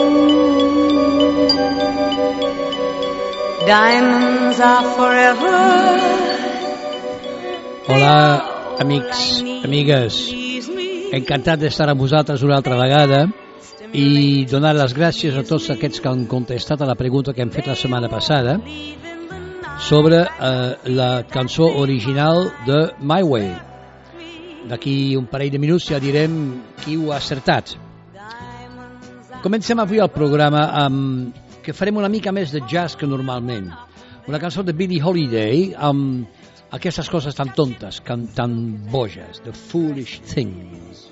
Diamonds are forever. Hola, amics, amigues. Encantat d'estar amb vosaltres una altra vegada i donar les gràcies a tots aquests que han contestat a la pregunta que hem fet la setmana passada sobre la cançó original de My Way. D'aquí un parell de minuts ja direm qui ho ha acertat. Comencem avui el programa amb que farem una mica més de jazz que normalment. Una cançó de Billie Holiday amb aquestes coses tan tontes, tan boges, The Foolish Things.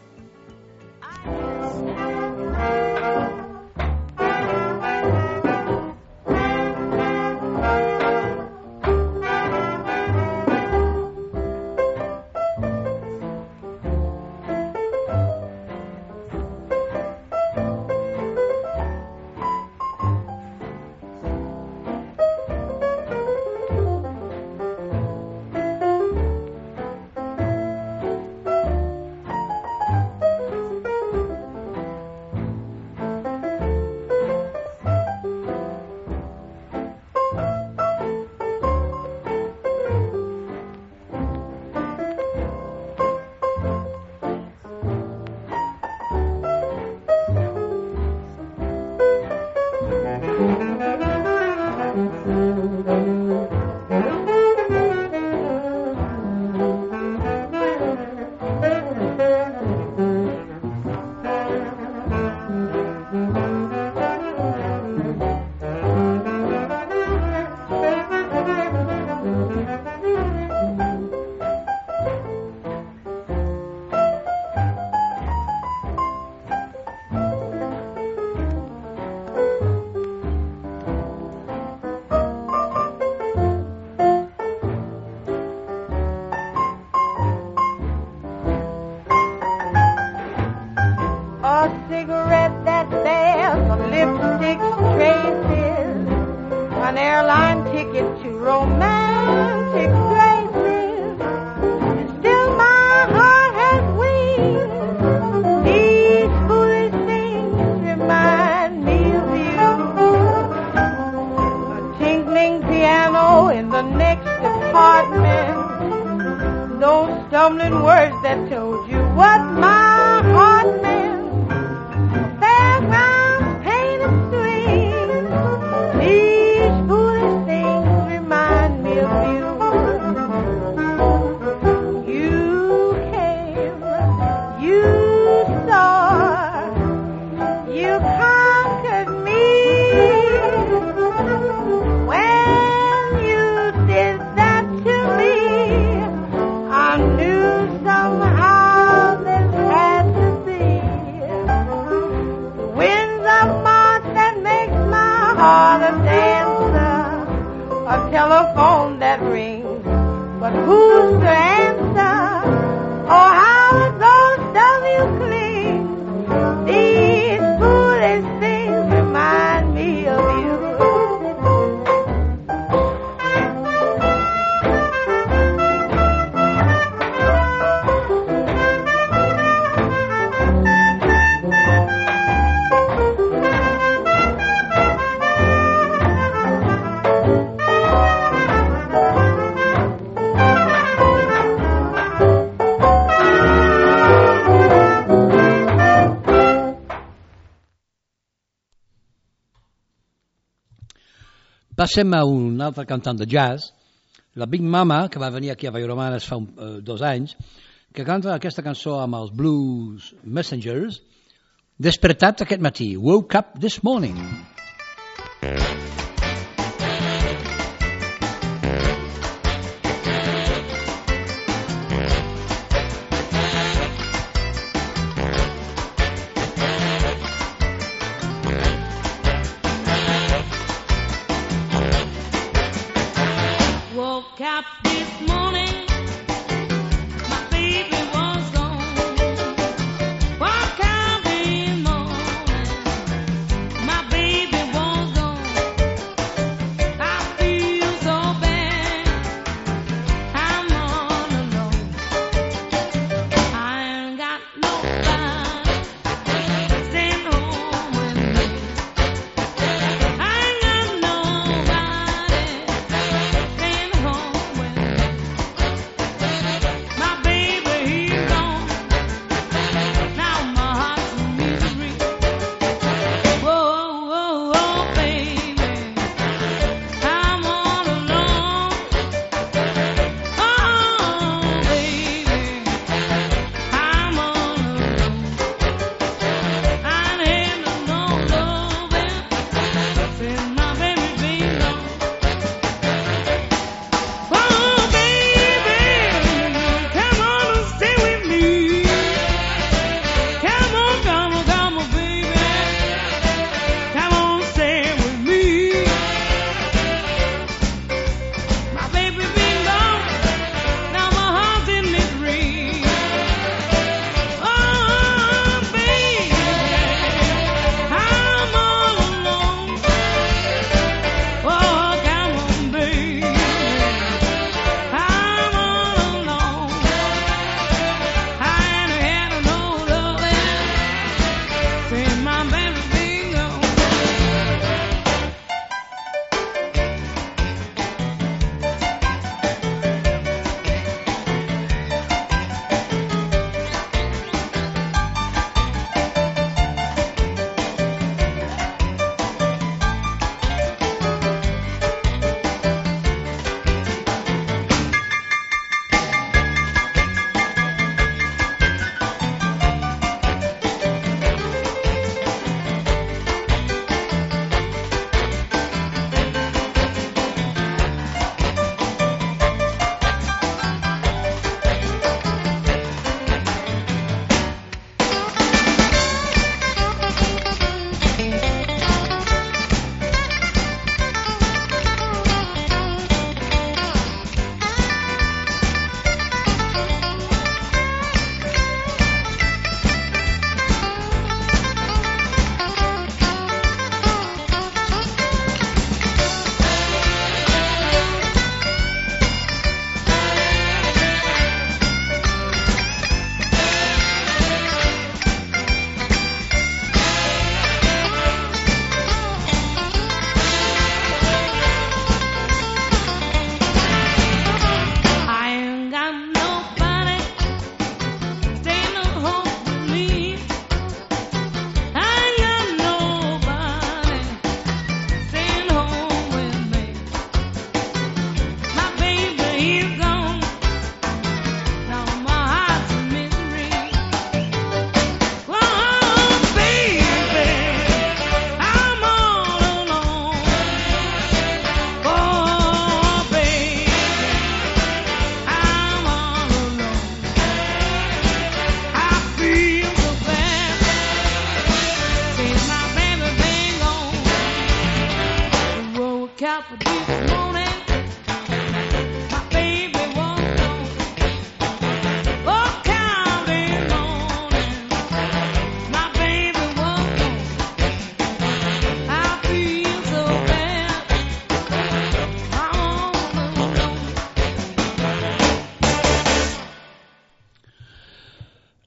Passem a un altre cantant de jazz, la Big Mama, que va venir aquí a Vallromanes fa 2 anys, que canta aquesta cançó amb els Blues Messengers, Despertat aquest matí, Woke Up This Morning.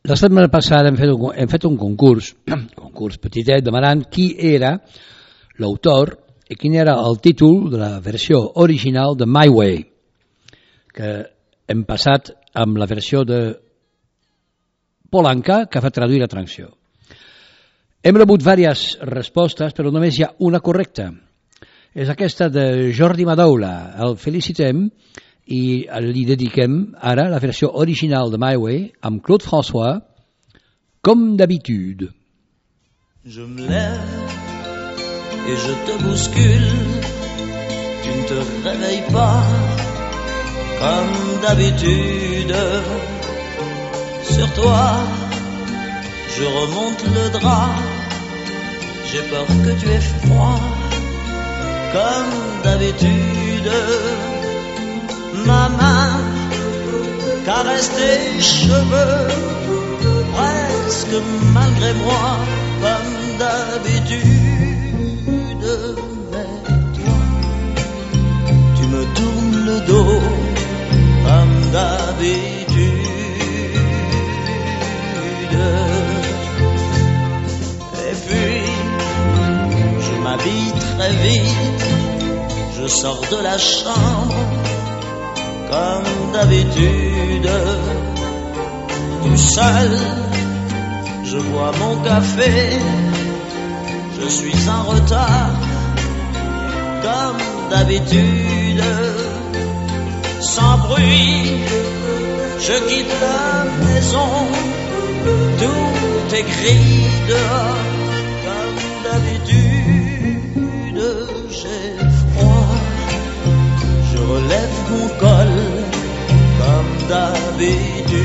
La setmana passada hem fet un concurs petitet, demanant qui era l'autor i quin era el títol de la versió original de My Way, que hem passat amb la versió de Polanca, que ha fet traduir la traducció. Hem rebut diverses respostes, però només hi ha una correcta. És aquesta de Jordi Madoula. El felicitem i li dediquem ara la versió original de My Way amb Claude François, comme d'habitude. Je me lève et je te bouscule, tu ne te réveilles pas comme d'habitude. Sur toi, je remonte le drap, j'ai peur que tu aies froid comme d'habitude. Ma main caresse tes cheveux, presque malgré moi, comme d'habitude. Mais toi, tu me tournes le dos, comme d'habitude. Et puis, je m'habille très vite, je sors de la chambre, comme d'habitude. Tout seul, je bois mon café, je suis en retard, comme d'habitude. Sans bruit, je quitte la maison, tout est gris dehors, comme d'habitude. J'ai froid, je relève mon col, comme d'habitude.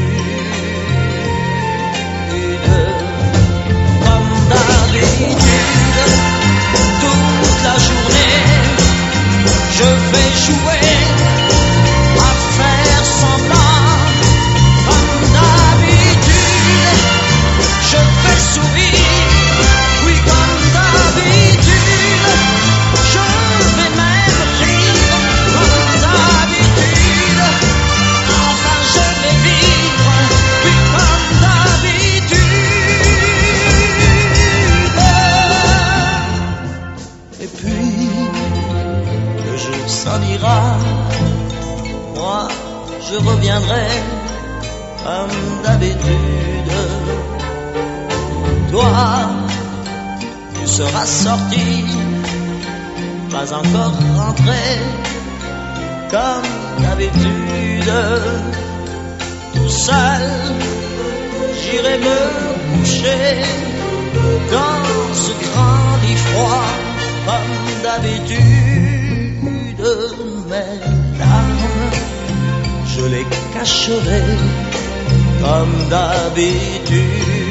Toute la journée, je vais jouer à faire semblant, comme d'habitude. Je vais sourire, oui, comme d'habitude. Je vais même rire, comme d'habitude. Enfin, je vais vivre, oui, comme d'habitude. S'en ira, moi je reviendrai comme d'habitude. Toi, tu seras sorti, pas encore rentré, comme d'habitude. Tout seul, j'irai me coucher dans ce grand lit froid, comme d'habitude. Mes larmes, je les cacherai comme d'habitude.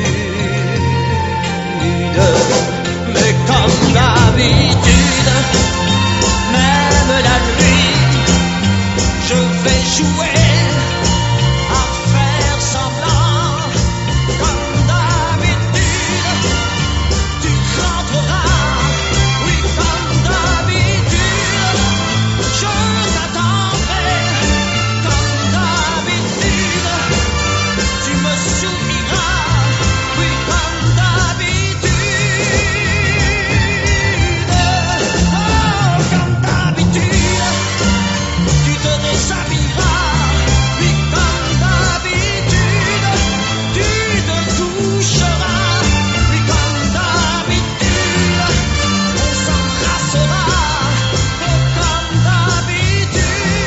Mais comme d'habitude, même la nuit, je vais jouer à faire semblant, comme d'habitude. Tu rentreras, oui, comme d'habitude. Je t'attendrai comme d'habitude. Tu me souriras, oui, comme d'habitude. Oh, comme d'habitude. Tu te déshabilleras, oui, comme d'habitude. Tu te coucheras, oui, comme d'habitude. On s'embrassera, comme d'habitude.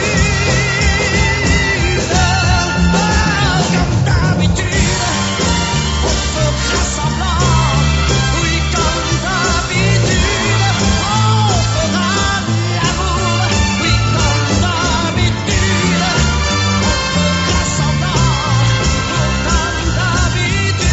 Comme d'habitude, on fera semblant, oui, comme d'habitude. On fera l'amour, oui, comme d'habitude. On fera semblant, comme d'habitude.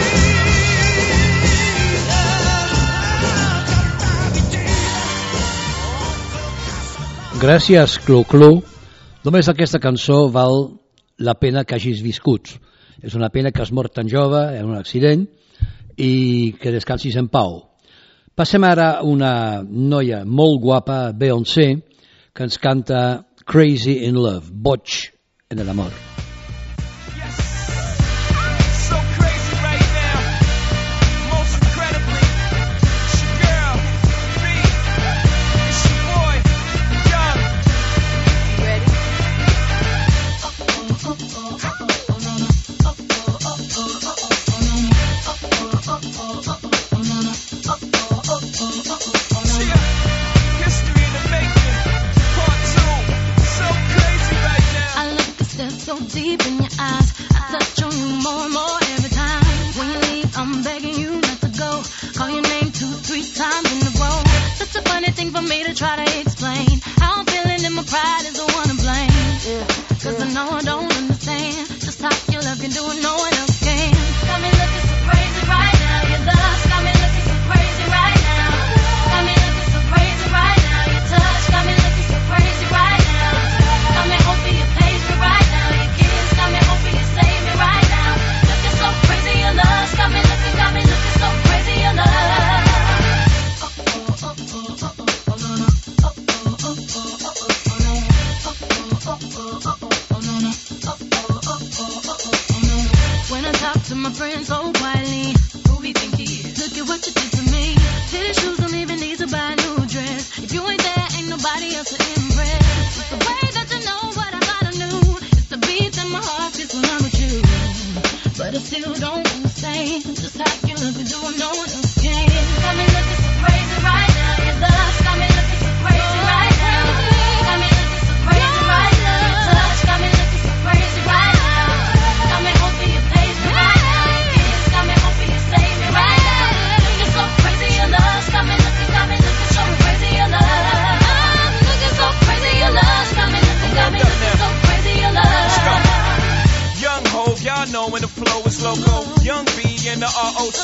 Gràcies, Clo-Clo. Només aquesta cançó val la pena que hagis viscut. És una pena que has mort tan jove en un accident i que descansis en pau. Passem ara a una noia molt guapa, Beyoncé, que ens canta Crazy in Love, boig en l'amor. So crazy. in your eyes. I touch on you more and more every time. When you leave, I'm begging you not to go. Call your name 2-3 times in a row. Such a funny thing for me to try to explain. How I'm feeling and my pride is the one to blame. Cause I know I don't understand just how your love can do it, no one else can. Got me looking so crazy right now. Your love got me looking so crazy right now. Got me looking so crazy right now. Your touch got me looking so crazy right now. Got me hoping you page me right now. Your kiss got me hoping you save me right now. Looking so crazy, your love got me looking so crazy, your love. When I talk to my friends so quietly, who we think he is? Look at what you did to me. Fitted shoes don't even need to buy a new dress. If you ain't there, ain't nobody else to impress. It's the way that you know what I thought I knew. It's the beat that my heart feels when I'm with you. But I still don't understand just how you look and do it, no one else can. Got me looking so crazy right now. Your love got me looking so crazy right now. Got me looking so crazy right now. Your touch got me looking so crazy right now. Got me hoping you page me right now. Your kiss got me hoping you save me right now. Looking so crazy, your love got me looking so crazy, your love. Looking so crazy, your love got me looking so crazy, your love. Young Hov, y'all know when the flow is loco. Young B and the ROC.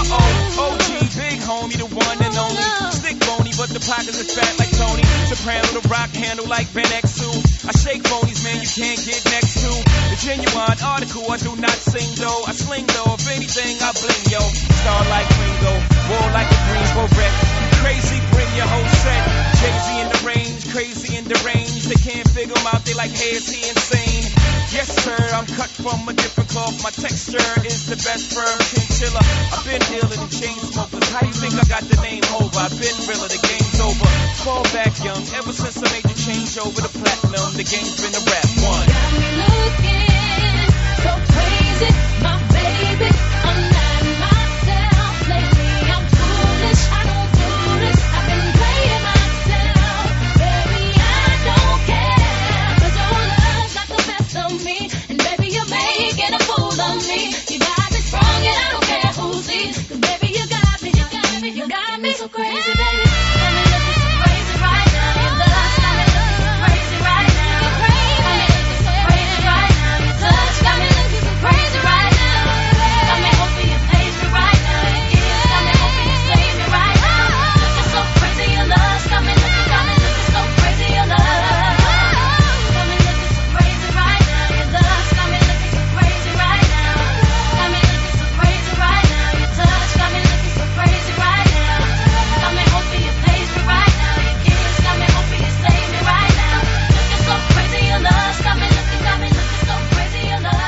OG, big homie, the one and only. Stick bony, but the pockets are fat like Tony. Soprano, the rock handle like Ben X2. I shake bonies, man, you can't get next to. The genuine article, I do not sing though. I sling though, if anything, I bling yo. Star like Ringo, war like a Greensboro wreck. Crazy, bring your whole set. Jay-Z in the range, crazy in the range. They can't figure him out, they like, hey, is he insane? Yes, sir, I'm cut from a different cloth. My texture is the best firm chinchilla. I've been dealing in chain smokers. How you think I got the name over? I've been realer, the game's over. Fall back young, ever since I made the change over to platinum, the game's been a rap one. Got me looking so crazy, my baby. I'm not myself lately. I'm foolish, I don't do this. I've been playing myself, baby. I don't care, 'cause your love got the best of me, and baby you're making a fool of me. You got me strong and I don't care who sees, 'cause baby you got me so crazy, baby. Got me looking so crazy right now. Your love got me looking so crazy right now. Got me looking so crazy right now. Your touch got me looking so crazy right now. Got me hoping you page me right now. Your kiss got me hoping you save me right now. Looking so crazy, your love got me looking so crazy, your love. Got me looking so crazy right now. Your love got me looking so crazy right now. Got me looking so crazy right now. Your touch got me looking so crazy right now. Got me hoping you page me right now. Your kiss got me hoping you save me right now. Looking so crazy, your love got me looking so crazy, your love.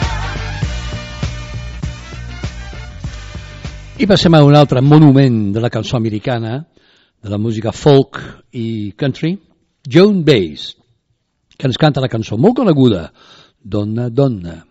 I passem a un altre monument de la cançó americana, de la música folk i country, Joan Baez, que ens canta la cançó molt coneguda, Donna, Donna.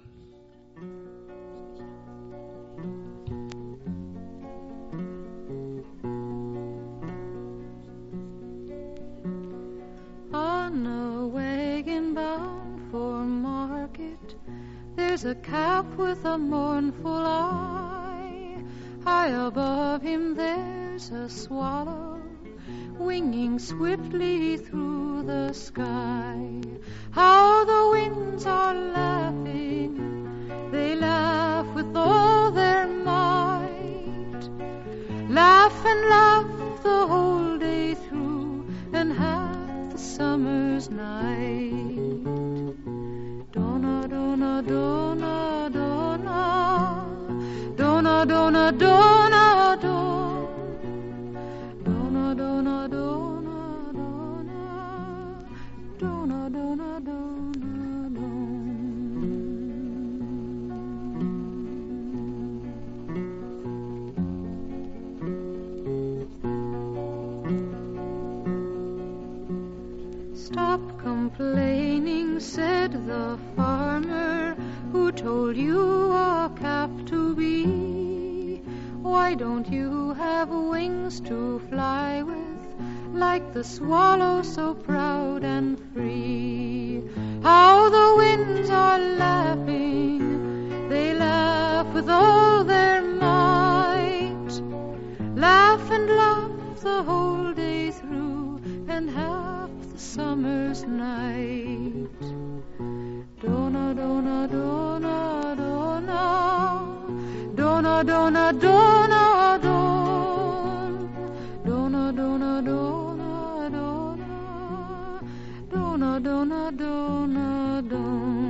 On a wagon bound for market, there's a calf with a mournful eye. High above him there's a swallow, winging swiftly through the sky. How the winds are laughing, they laugh with all their might. Laugh and laugh the whole day through, and half the summer's night. Donna, Donna, Donna, Donna, Donna, Donna, Donna, Donna, Donna, Donna, Donna, Donna, Donna, Donna, Donna. Stop complaining, said the farmer who told you a calf to be. Why don't you have wings to fly with, like the swallow so proud and free? how the winds are laughing. They laugh with all their might. Laugh and laugh the whole day through, and half the summer's night. Dona, dona, dona, dona, dona, dona, dona, don, dona, dona, dona, dona, dona, dona, don.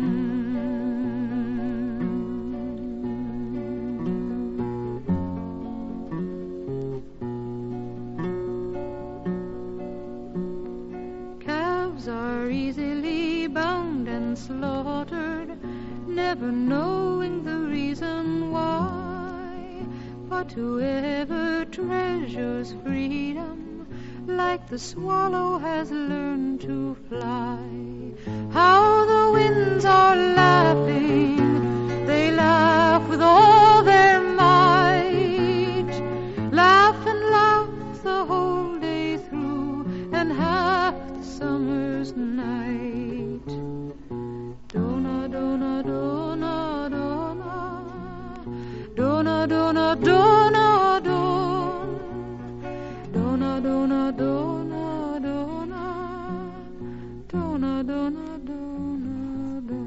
Calves are easily bound and slaughtered, never knowing the reason why. But whoever treasures freedom, like the swallow, has learned to fly. How the winds are laughing, they laugh with all their might. Laugh and laugh the whole day through, and half the summer's night. Dona, dona, dona, dona, dona, dona, dona, don, dona, dona, dona, dona, dona, dona, dona, don.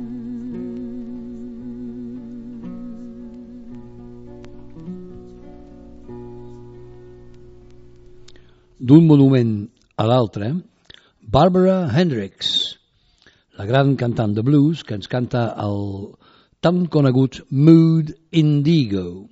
D'un monument a l'altre, Barbara Hendricks, la gran cantant de blues que ens canta el tan conegut Mood Indigo.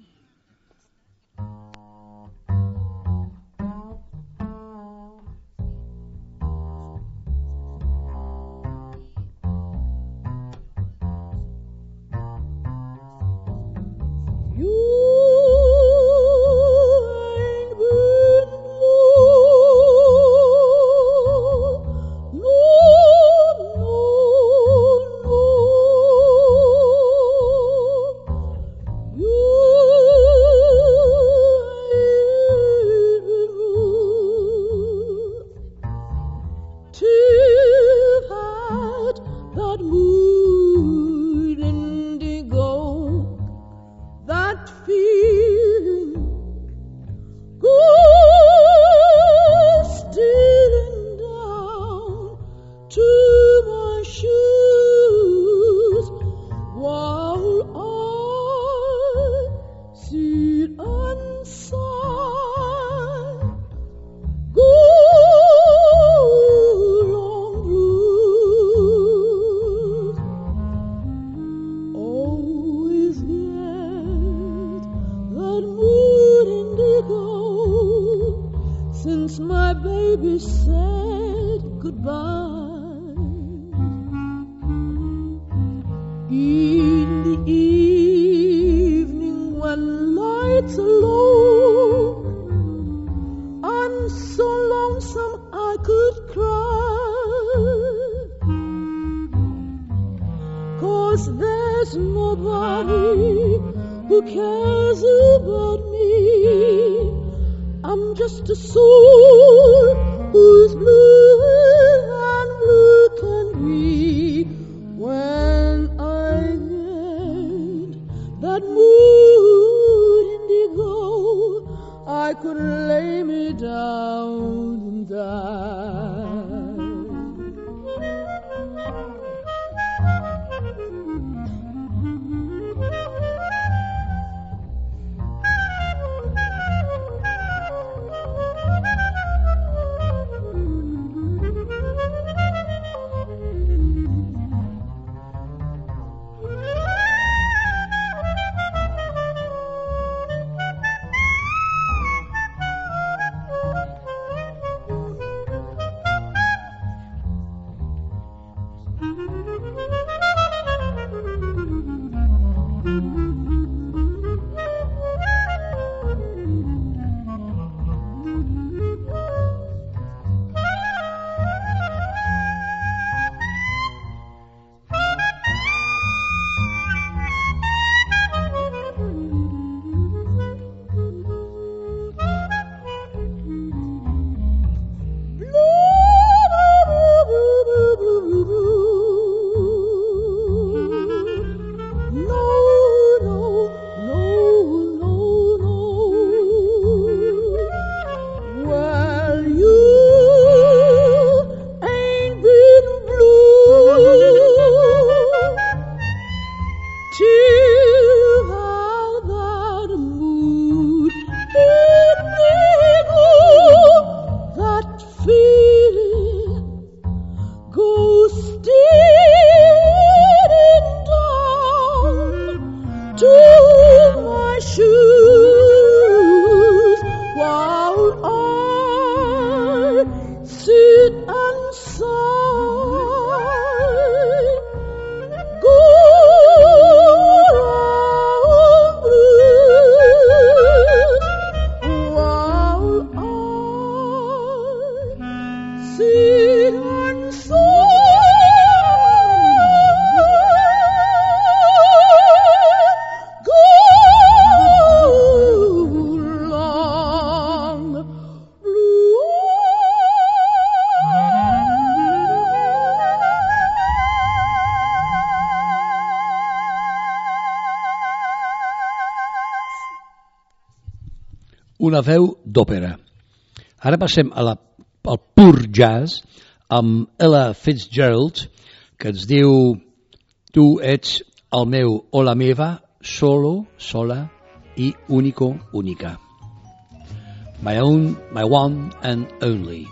una veu d'òpera. Ara passem al pur jazz amb Ella Fitzgerald, que ens diu tu ets el meu o la meva, solo, sola i único, única. My own, my one and only.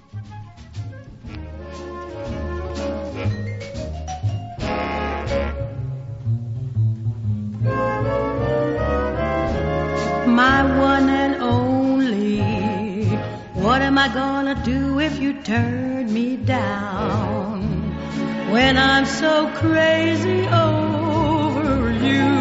My one and only. What am I gonna do if you turn me down? When I'm so crazy over you,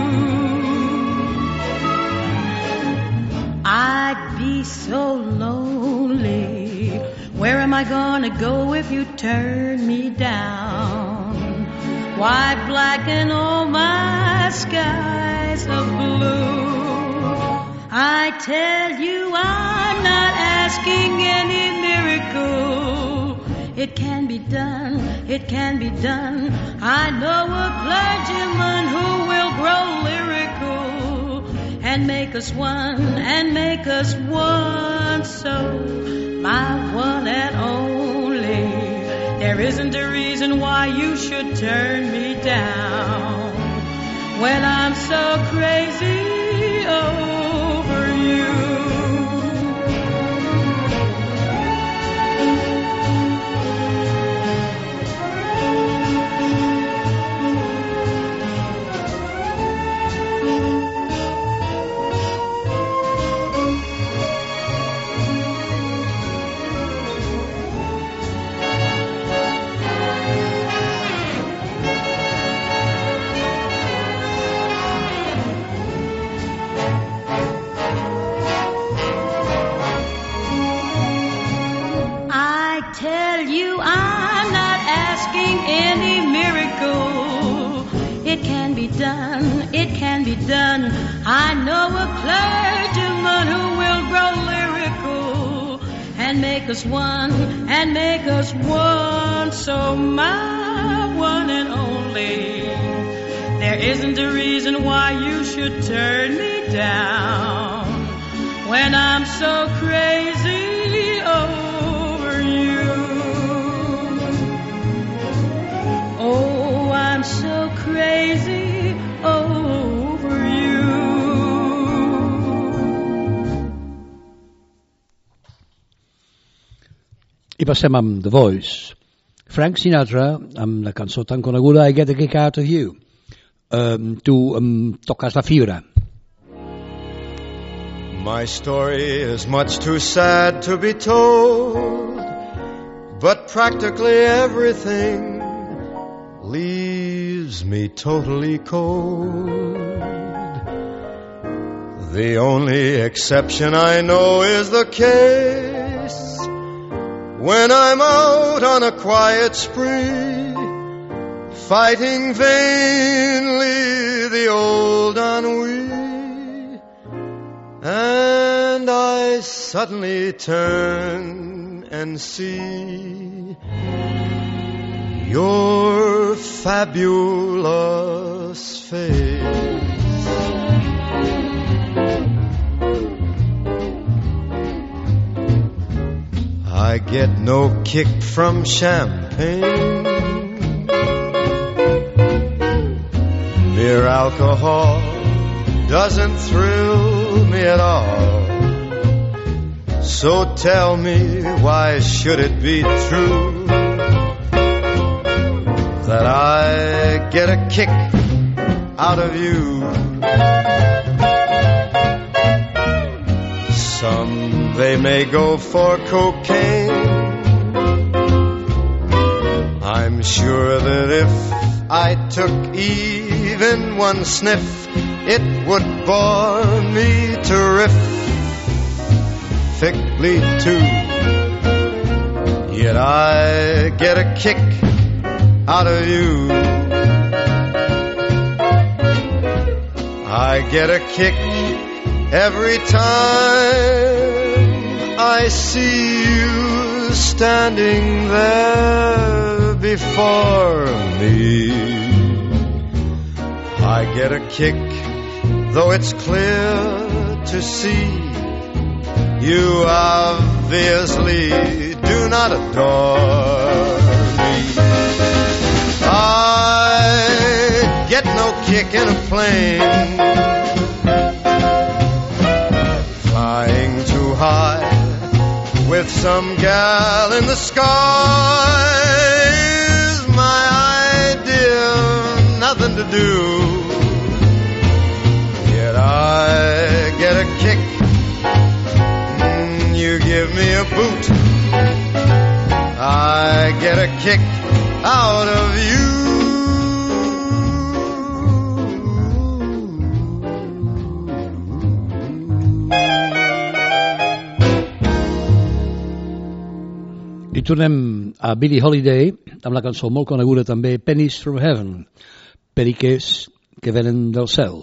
I'd be so lonely. Where am I gonna go if you turn me down? Why blacken all my skies of blue? I tell you I'm not asking any miracle. It can be done, it can be done. I know a clergyman who will grow lyrical and make us one, and make us one. So, my one and only, there isn't a reason why you should turn me down when I'm so crazy over you. Any miracle, it can be done, it can be done. I know a clergyman who will grow lyrical and make us one, and make us one. So my one and only, there isn't a reason why you should turn me down when I'm so crazy over you. Oh, I'm so crazy over you. I passem amb The Voice. Frank Sinatra, amb la cançó tan coneguda I Get a Kick Out of You. Tu toques la fibra. My story is much too sad to be told, but practically everything leaves me totally cold. The only exception I know is the case when I'm out on a quiet spree, fighting vainly the old ennui, and I suddenly turn and see your fabulous face. I get no kick from champagne. Mere alcohol doesn't thrill me at all. So tell me, why should it be true that I get a kick out of you? Some, they may go for cocaine. I'm sure that if I took even one sniff, it would bore me terrifically too. Yet I get a kick out of you. I get a kick every time I see you standing there before me. I get a kick, though it's clear to see You obviously do not adore me. I get no kick in a plane, flying too high with some gal in the sky is my idea, nothing to do. Yet I get a kick, you give me a boot, I get a kick out of you. I tornem a Billie Holiday amb la cançó molt coneguda també Pennies from Heaven, periquers que venen del cel.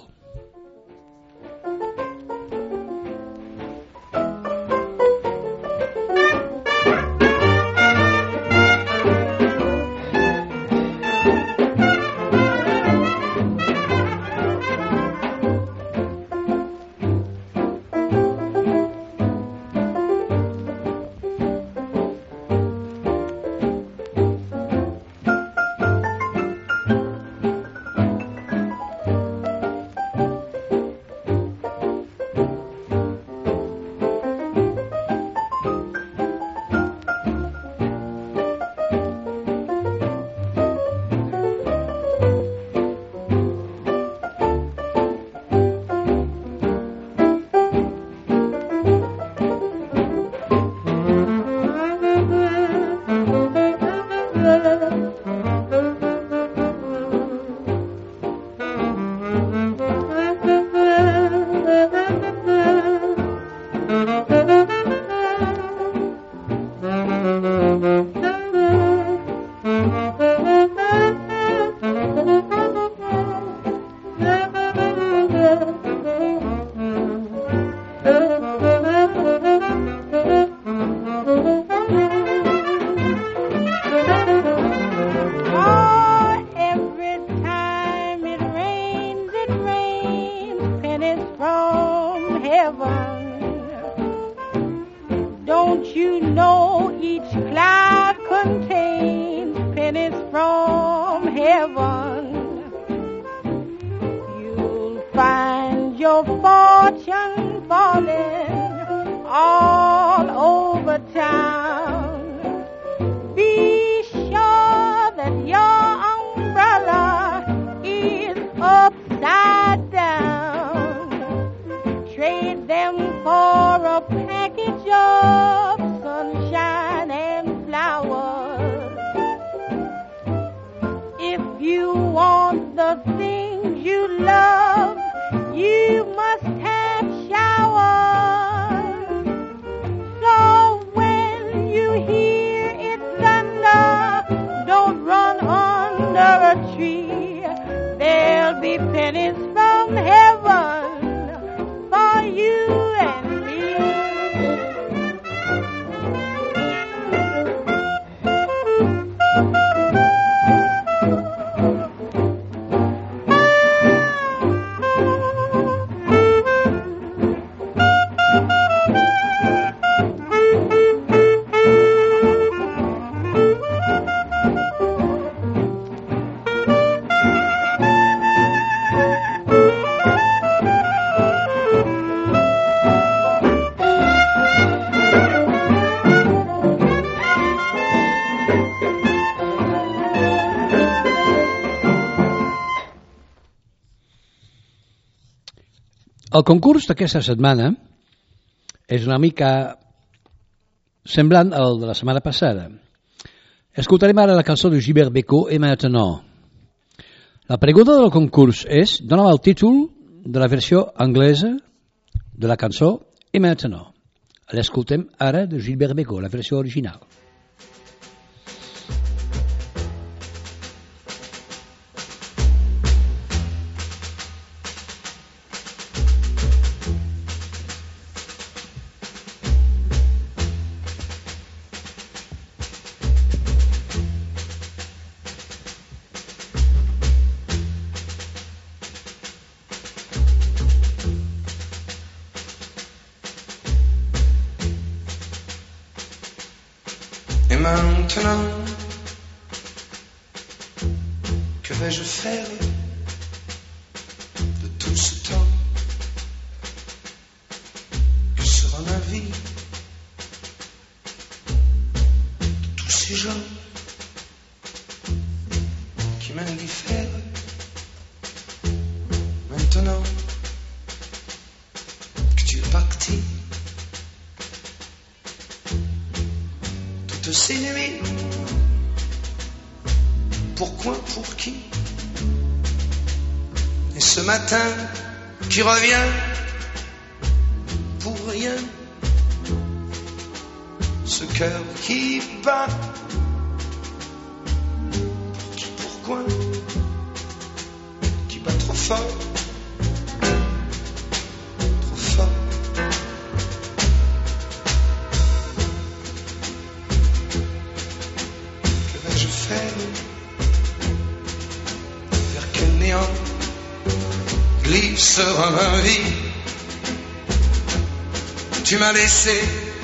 El concurs d'aquesta setmana és una mica semblant al de la setmana passada. Escoltarem ara la cançó de Gilbert Bécaud, Et maintenant. La pregunta del concurs és, dona'm el títol de la versió anglesa de la cançó Et maintenant. L'escoltem ara de Gilbert Bécaud, la versió original. maintenant, que vais-je faire de tout ce temps? Que sera ma vie de tous ces gens qui m'indiffèrent? Maintenant que tu es parti, toutes ces nuits, pourquoi, pour qui? Et ce matin qui revient pour rien, ce cœur qui bat, pour qui, pourquoi, qui bat trop fort, trop fort. Que vais-je faire? Vers quel néant glissera ma vie? Tu m'as laissé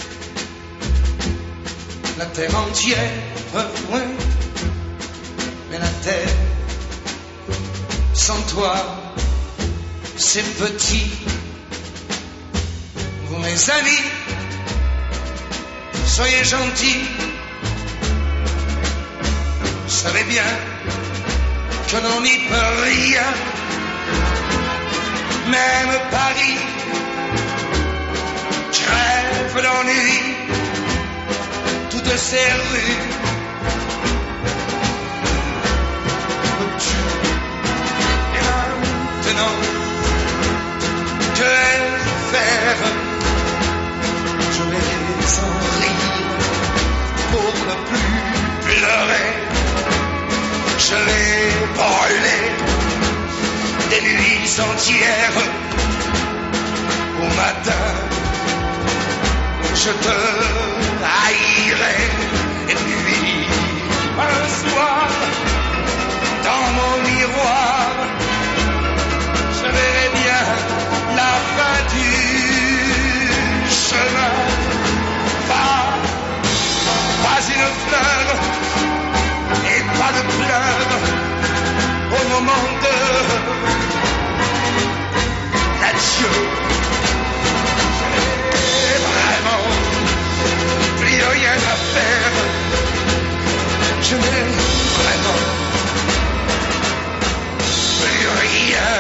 la terre entière, oui, mais la terre sans toi, c'est petit. Vous mes amis, soyez gentils, vous savez bien que l'on n'y peut rien. Même Paris crève d'ennui, toutes ces rues. Et maintenant, que vais-je faire? Je vais en rire pour ne plus pleurer. Je vais brûler des nuits entières. Au matin, je te haïrai. Et puis, un soir, dans mon miroir, je verrai bien la fin du chemin. Pas une fleur et pas de pleurs au moment de l'adieu. J'ai vraiment plus rien à faire. Je n'ai vraiment plus rien.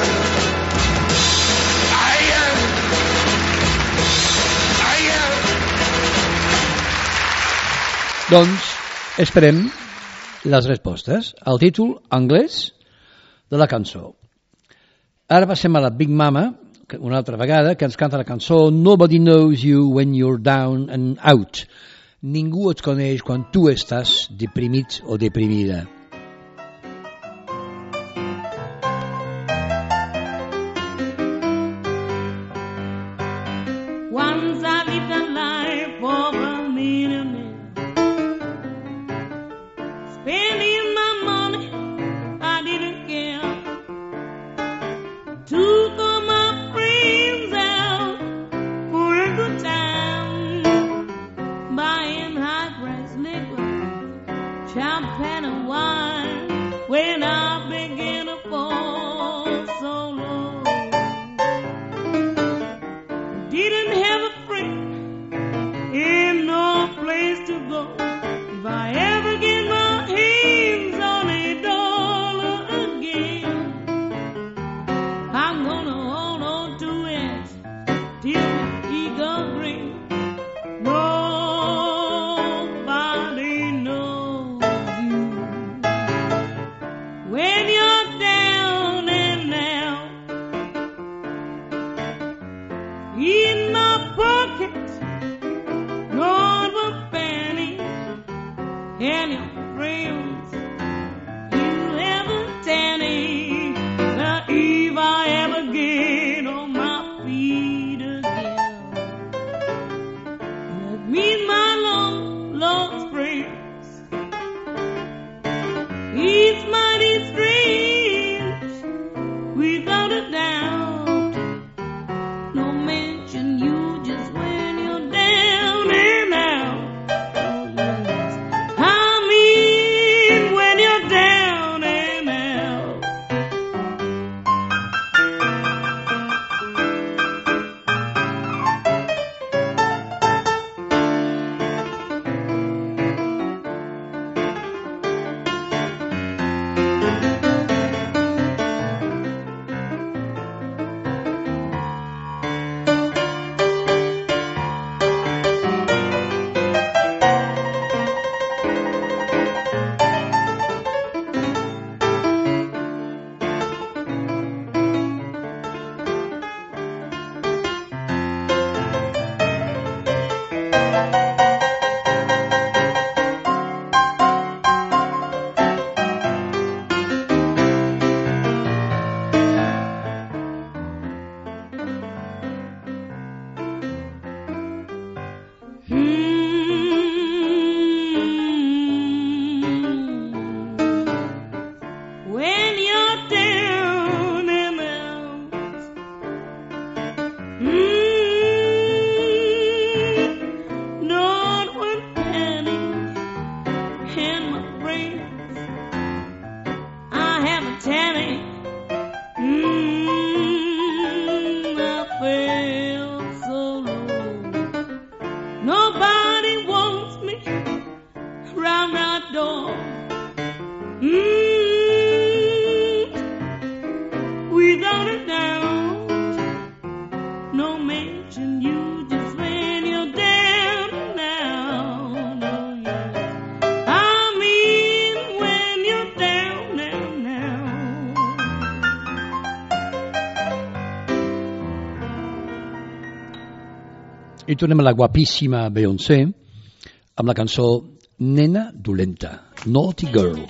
Doncs esperem les respostes al títol anglès de la cançó. Ara passem a la Big Mama, una altra vegada, que ens canta la cançó Nobody Knows You When You're Down and Out. Ningú et coneix quan tu estàs deprimit o deprimida. Once I lived a life of a millionaire, spending my money, I didn't care. Took all my friends out for a good time, buying high-priced liquor, champagne and wine. When I began to fall so low, didn't have a friend and no place to go. If I ever get my hands on $1 again, I'm gonna hold on to it till the eagle green. Nobody knows you when you're down and out. In my pocket, not a penny, and your friends, you have a tanny. Now if I ever get on my feet again, let me my long lost friends. It's mighty strange, without a doubt. No mention you just when you're down and out. Oh yes, without a doubt. No mention you just when you're down and out. Oh, yeah. I mean when you're down and out. I tornem a la guapíssima Beyoncé amb la cançó Nena dolenta, Naughty Girl.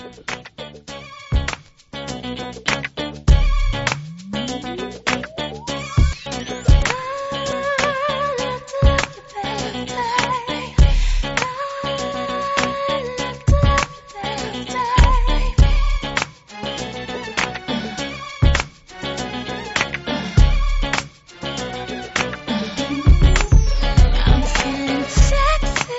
I'm feeling sexy.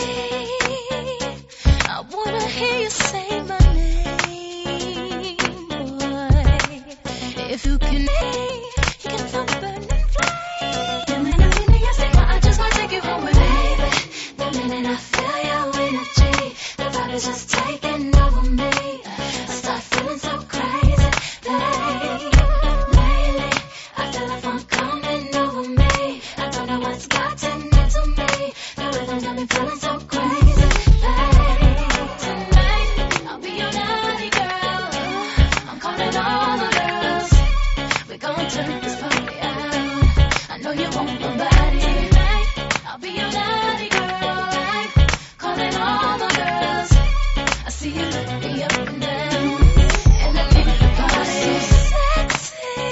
I wanna hear you say my name, boy. If you can, you can feel the burning flame. The minute you say I just wanna take you home with me, baby. The minute I feel your energy, the vibe is just taking over me. I start feeling so crazy, babe. Lately, I feel the fun coming over me. I don't know what's gotten into me. The rhythm got me feeling so crazy, babe. Tonight, I'll be your naughty girl. I'm calling all the girls. We're gonna turn this party out. I know you want my body. Tonight, I'll be your naughty girl. Calling all the girls. I see you looking up and down, and I think the party sexy.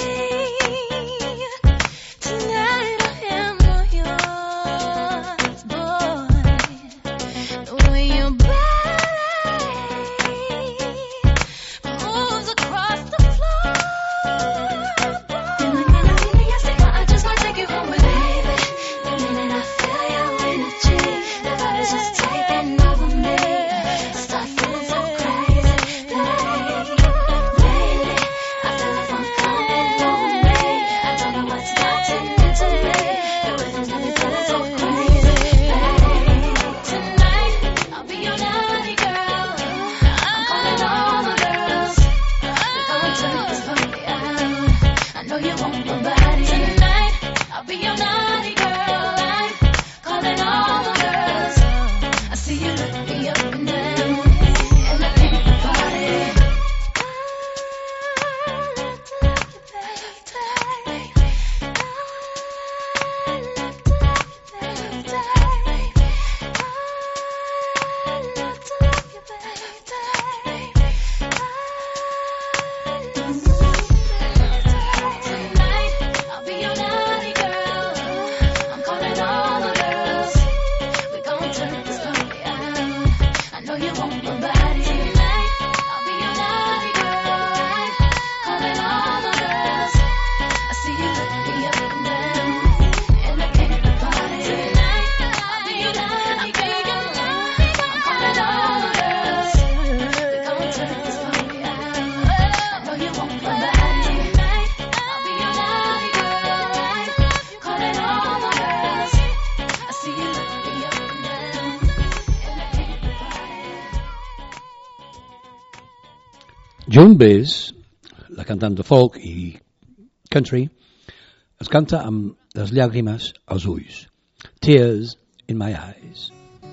Tonight I am all yours, boy. The way your body moves across the floor, boy. I say, I just wanna take you home with me, baby. The minute I feel your energy, the vibe is just taking over me. I start feeling so crazy, babe. Lately, I feel the fun coming over me. I don't know what's gotten into me. The rhythm's got me feeling so crazy, babe. Tonight, I'll be your naughty girl. I'm calling all the girls. We're gonna turn this party out. I know you want my body. Tonight, I'll be your naughty girl. Calling all the girls. I see you looking up and down, and I think the party. Tonight, I'll be your naughty girl. I'm calling all the girls. We're gonna turn this party out. I know you want my body. Tonight, I'll be your naughty girl. Calling all the girls. I see you looking up and down, and I think the party. Tonight, I'll be your naughty girl. I'm calling all the girls. We're gonna turn this party out. I know you want my body. Tonight, I'll be your naughty girl. Calling all the girls. I see you looking up and down, and I think the party. Joan Baez, la cantant de folk i country, es canta amb les llàgrimes als ulls. Tears in my eyes.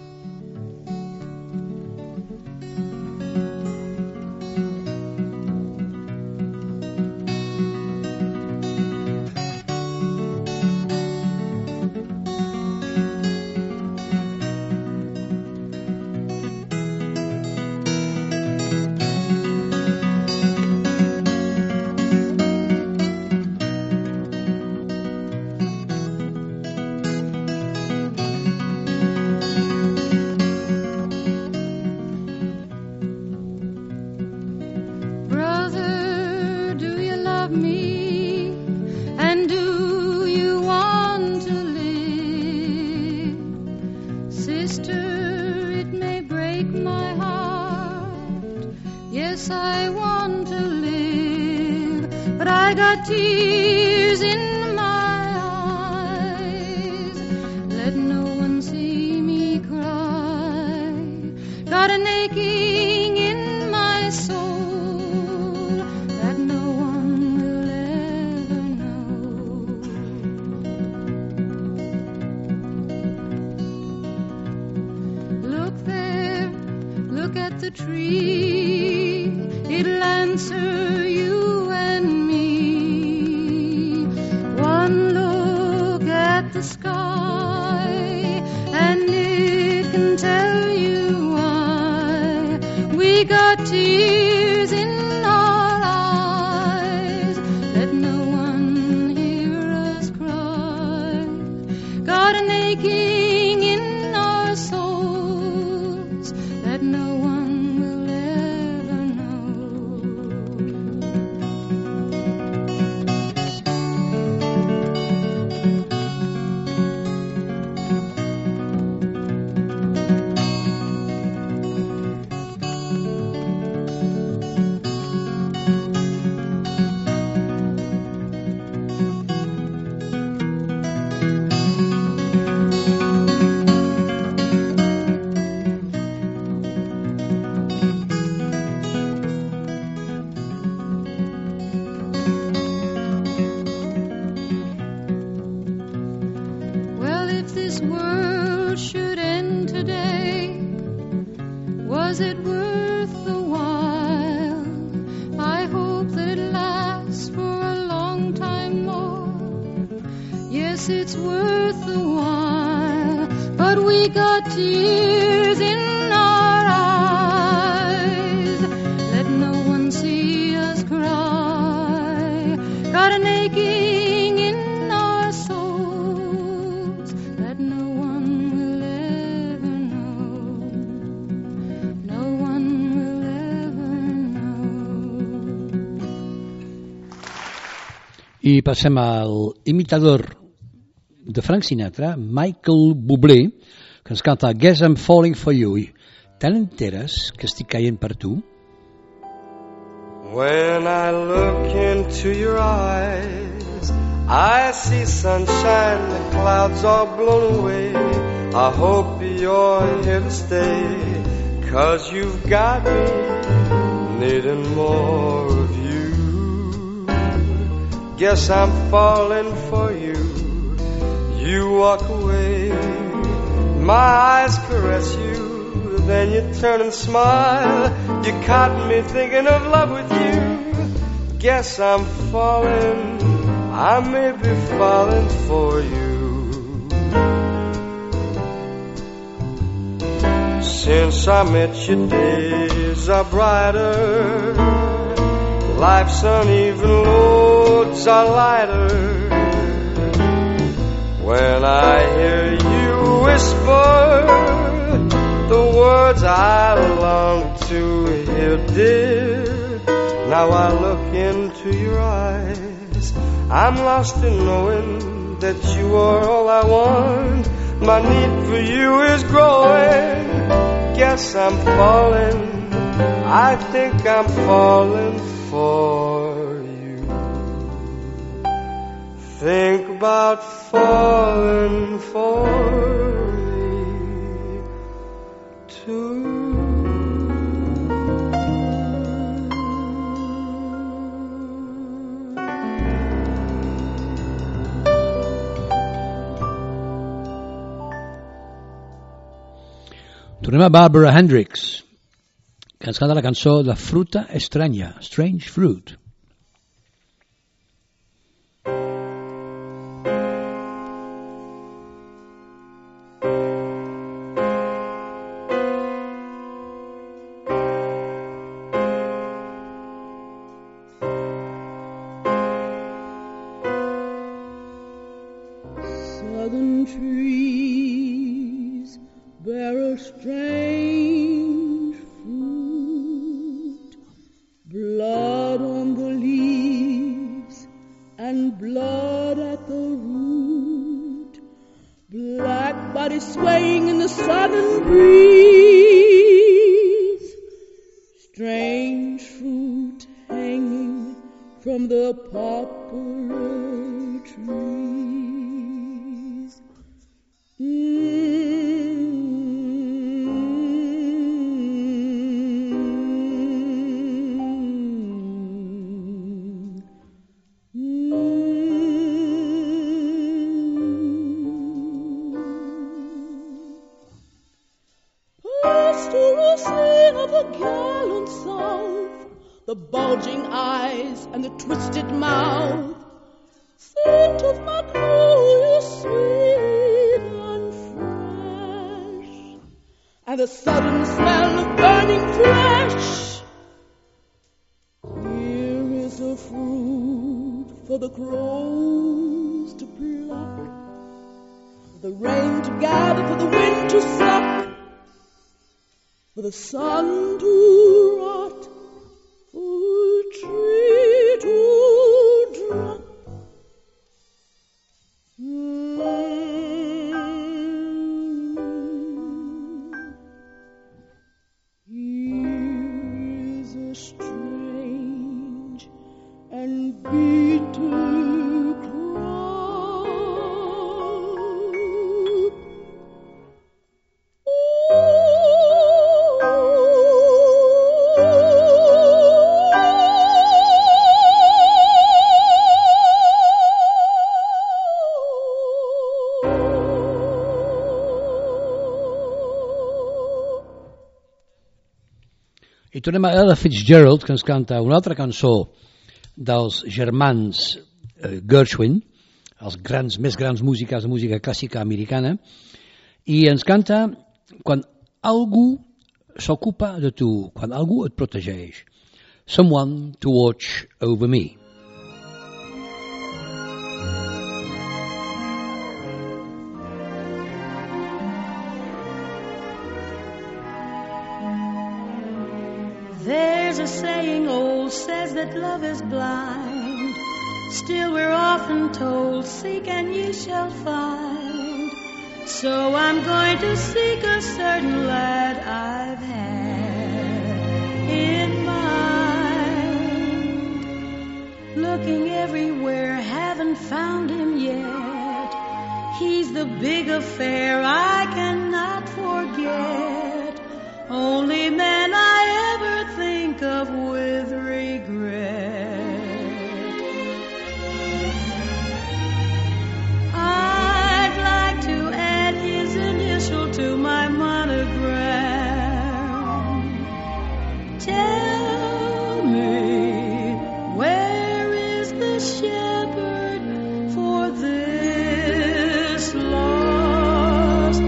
Brother, do you love me? And do you want to live? Sister, it may break my heart. Yes, I want to live, but I got tears in my eyes. Let no one see me cry. Got an aching in my soul that no one will the tree, it'll answer you and me. One look at the sky, and it can tell you why we got tears in our eyes. Let no one hear us cry. Got an aching in our souls that no one will ever know. Well, if this world should end today, was it worth the while? I hope that it lasts for a long time more. Yes, it's worth the while, but we got tears in our eyes. Let no one see us cry. Got an aching in our souls that no one will ever know. No one will ever know. I passem al imitador de Frank Sinatra, Michael Bublé, que ens canta Guess I'm Falling for You. I tan enteres que estic caient per tu? When I look into your eyes, I see sunshine, the clouds are blown away. I hope you're here to stay, 'cause you've got me needing more of you. Guess I'm falling for you. You walk away, my eyes caress you, then you turn and smile. You caught me thinking of love with you. Guess I'm falling, I may be falling for you. Since I met you, days are brighter, life's uneven loads are lighter. When I hear you whisper the words I long to hear, dear, now I look into your eyes. I'm lost in knowing that you are all I want. My need for you is growing. Guess I'm falling, I think I'm falling for you. Think about falling for me too. Tornem a Barbara Hendricks, que ens canta la cançó de Fruta Estranya, Strange Fruit. Southern trees bear a strange fruit, blood on the leaves and blood at the root, black bodies swaying in the southern breeze, strange fruit hanging from the poplar trees. Pastoral sing of the the bulging eyes and the twisted mouth. Scent of magnolia sweet and fresh, and the sudden smell of burning flesh. Here is a fruit for the crows to pluck, for the rain to gather, for the wind to suck, for the sun to rot, for a tree to drop. Here is a strange and bitter crop. I tornem a Ella Fitzgerald, que ens canta una altra cançó dels germans Gershwin, els més grans músics de música clàssica americana, i ens canta quan algú s'ocupa de tu, quan algú et protegeix. Someone to watch over me. There's a saying old says that love is blind. Still we're often told, seek and you shall find. So I'm going to seek a certain lad I've had in mind. Looking everywhere, haven't found him yet. He's the big affair I cannot forget. Only man I ever think of with regret. I'd like to add his initial to my monogram. Tell me, where is the shepherd for this lost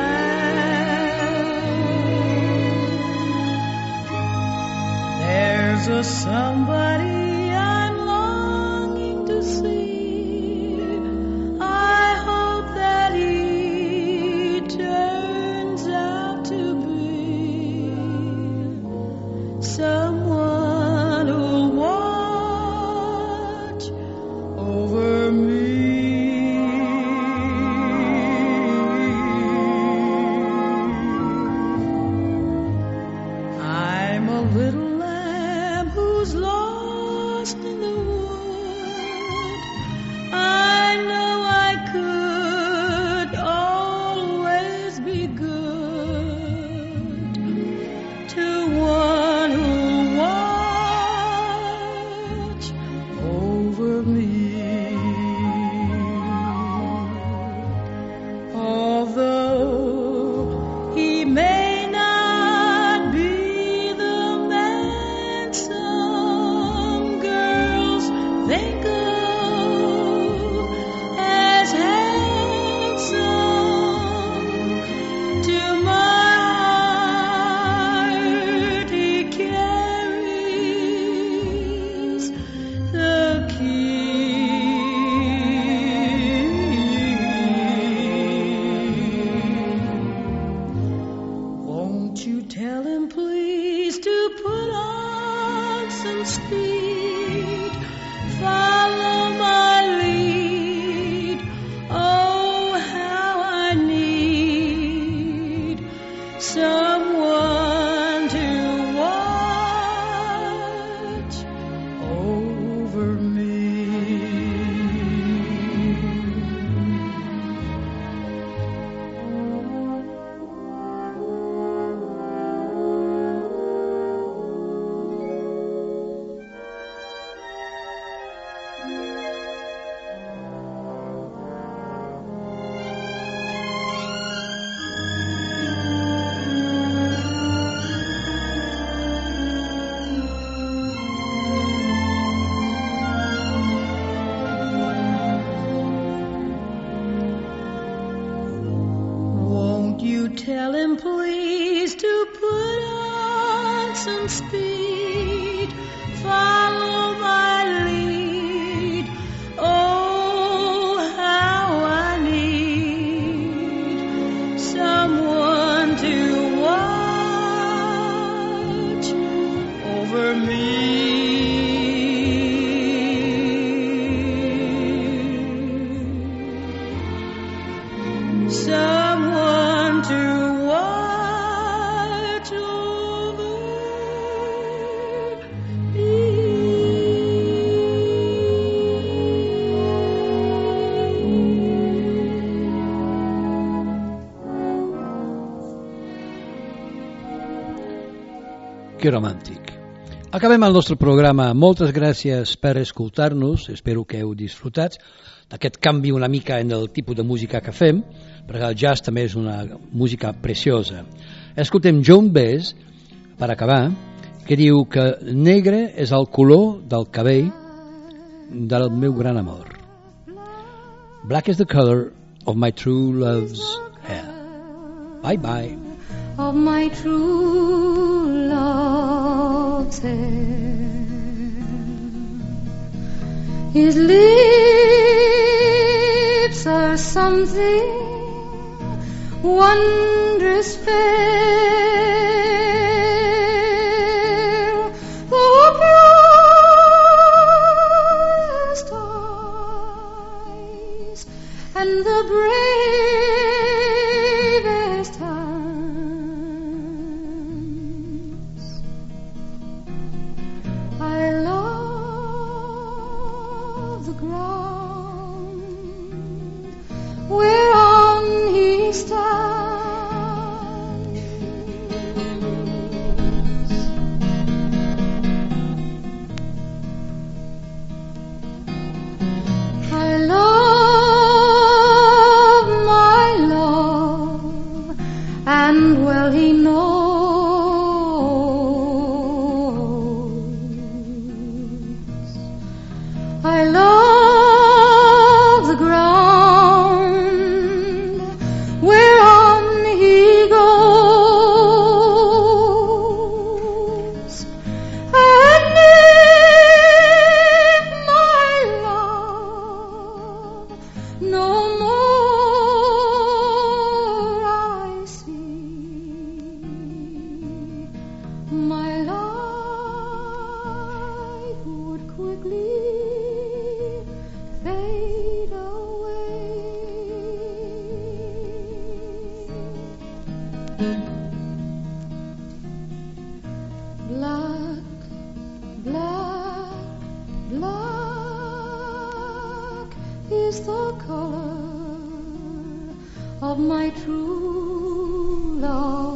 land? There's a somebody I'm longing to see. I hope that he turns out to be someone who'll watch over me. I'm a little lamb who's lost in the wood. Que romàntic. Acabem el nostre programa. Moltes gràcies per escoltar-nos. Espero que heu disfrutat d'aquest canvi una mica en el tipus de música que fem, perquè el jazz també és una música preciosa. Escoltem Joan Baez, per acabar, que diu que negre és el color del cabell del meu gran amor. Black is the color of my true love's hair. Bye bye. Of my true love's hair. His lips are something wondrous fair, the purest eyes and the bravest hands. I love the ground whereon he stands. I love my love, and well he knows. I love the ground whereon he goes, and if my love no more I see, my life would quickly fade away. Black, black, black is the color of my true love.